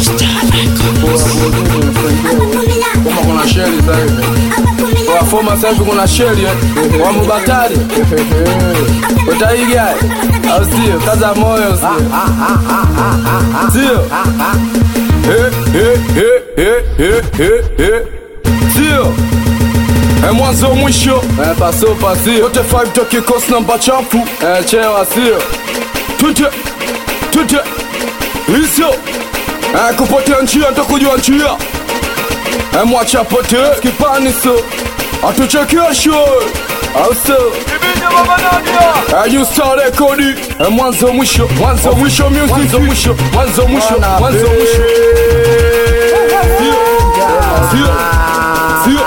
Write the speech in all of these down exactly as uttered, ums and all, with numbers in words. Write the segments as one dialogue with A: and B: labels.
A: Kama kuna sheli sasa hivi. Kwa forma sasa hivi kuna sheli wa Mubatari. Utaiga au sio? Kaza moyo sio? Sio? Eh eh eh eh eh eh eh. Sio? E mwanzo mwisho e paso pasi yote five toki kos namba chafu e chewa sio Tute Tute Isio e kupotea njia nitakujua njia e mwacha pote kipani so atuchekesho au so e you start rekodi e mwanzo mwisho mwanzo mwisho music mwanzo mwisho mwanzo mwisho mwanzo mwisho Sio Sio Sio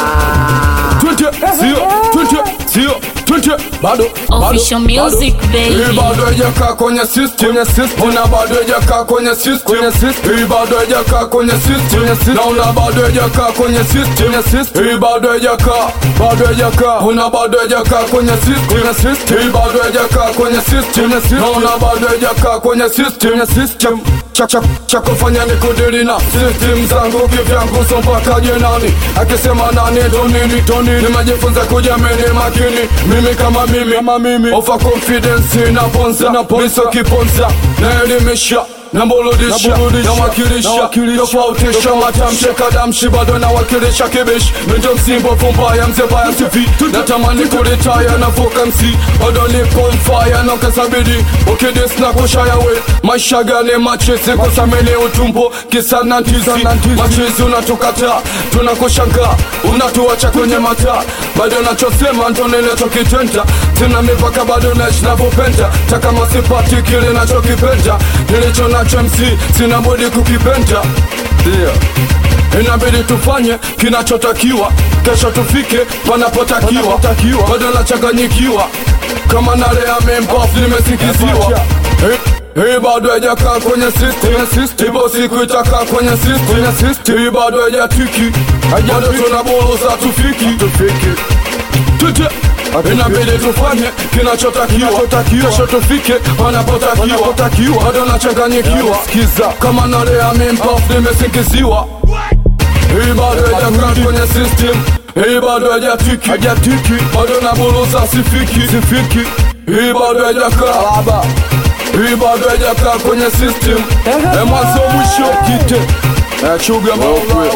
A: Sio, twenty, sio, twenty, bado,
B: Official music, baby.
A: Hii bado haijakaa kwenye system, kwenye system. Una bado haijakaa kwenye system, kwenye system. Hii bado haijakaa kwenye system, kwenye system. Na una bado haijakaa kwenye system, kwenye system. Hii bado haijakaa, bado haijakaa. Una bado haijakaa kwenye system, kwenye system. Hii bado haijakaa kwenye system, kwenye system. Na una bado haijakaa kwenye system, kwenye system. Chaka chaka fanya nikudili na system zangu kivyangu so mpaka jenani akisema nani tonini tonini nimejifunza kujamini makini mimi kama mimi kama mimi ofa confidence na ponza na ponza kiponza na elimisha na mbolodisha na wakilisha tofautisha matamshi kadamshi bado na wakilisha kibish mendo msimbo fumba ya mzeba ya sifi natamani kuritaya na foka msi bado nipo mfaya na kasabidi ukidis na kushaya we maisha gane machisi kusamini utumbo kisa nantizi machizi unatukata tunakushanga unatuacha kwenye mata bado nachosema ntonele tokitenta tena mipaka bado naishi napopenda taka masipati kile nachokipenda nilicho nacho M C sina budi kukipenda ndio inabidi tufanye kinachotakiwa kesho tufike panapotakiwa bado nachanganyikiwa kama nale ya mempof nimesingiziwa hii bado haijakaa kwenye system ipo siku itakaa kwenye system hii bado haijatiki bado tunaboloza tufiki tute inabidi tufanye kinachotakiwa kesho tufike wanapotakiwa bado nachanganyikiwa skiza kama nale ya mempof nimesingiziwa hii bado haijakaa kwenye system hii bado haijatiki bado naboloza sifiki hii bado haijakaa hii bado haijakaa kwenye system e mwanzo mwisho kite e chuga maula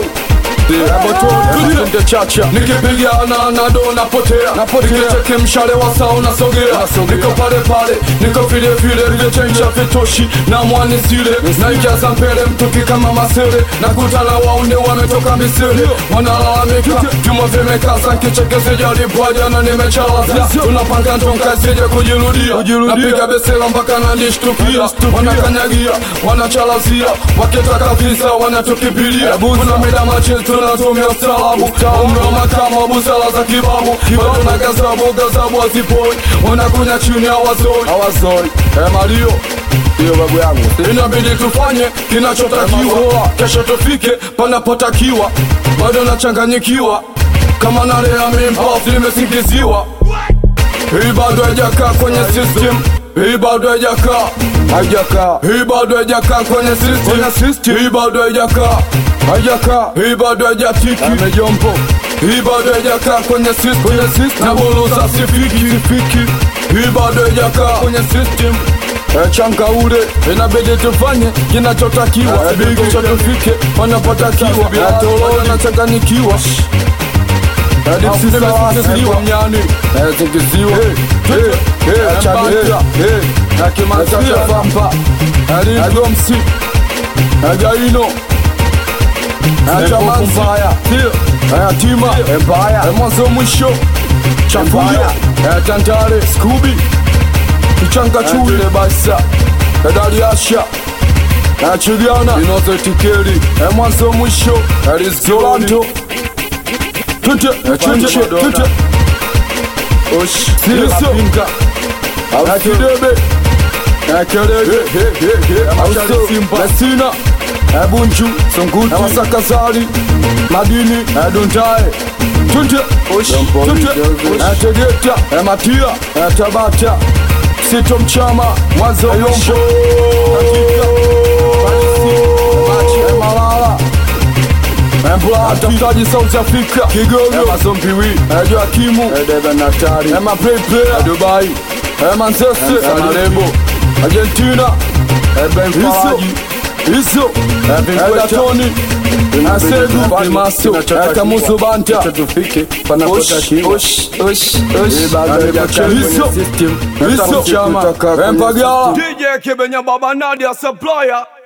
A: Nde chacha nikipigana na do napotea nikicheke mshale wa sao nasogea niko pale pale niko vile vile vilechenja vitoshi na mwani sile na ijaza mbele mtuki kama masele na kutana waune wametoka misili wanalalamika vyuma vimekaza nkicheke sijalipwaja na nimechalaza tunapanga ntonka sije kujirudia napiga besela mpaka na nishtukia wanakanyagia wanachalazia wakitaka visa wanatukipilia kuna mida machizi tunatumia ustalabu umro makama busala za kibabu bado na gazabu gazabu wazipoi wanakunya chini hawazoi hawazoi eh Mario hiyo babu yangu inabidi tufanye kinachotakiwa kesho tufike panapotakiwa bado nachanganyikiwa kama nale ya mempof nimesingiziwa hii bado haijakaa kwenye system hii bado haijakaa haijakaa hii bado haijakaa kwenye system hii bado haijakaa haijakaa hii bado haijatiki amejompo hii bado haijakaa kwenye system na boloza sifiki hii bado haijakaa kwenye system e changa ule inabidi tufanye kinachotakiwa kesho tufike wanapotakiwa tolona nachanganyikiwa hadi msisimesiwa mnyani zingiziwa chanita nakimasacha vampa aligomsi againo Achamanzaya Ayatima Empire Mwanzo mwisho Chambuya Ayatantare Scooby Kichanga chule basa Kadali Asha Ayachigana Inoze Tikeri Mwanzo mwisho Arizolando Tute Tute Tute Osh Siliso Ayakidebe Ayakelege Ayakidebe Simba Lesina Ebunju, Songuti, Masakazari, Madini, Eduntae, Tunte, Tunte, Etegeta, Ematia, Etabata, Sito Mchama, Mwanzo Mwisho, Katika, Malisi, Machi, Watafutaji South Africa Kigogo Ema Zombiwi Ejo Akimu Edebe Natari Ema Play Player Dubai Ema Nzese Ema Lebo Argentina Ebe Mfaraji Iso Eda Tony Asegu Primaso Eka Musu Banta Osh Osh Osh Osh Iso Iso Empagala D J Kibenya Baba Nadia Supplier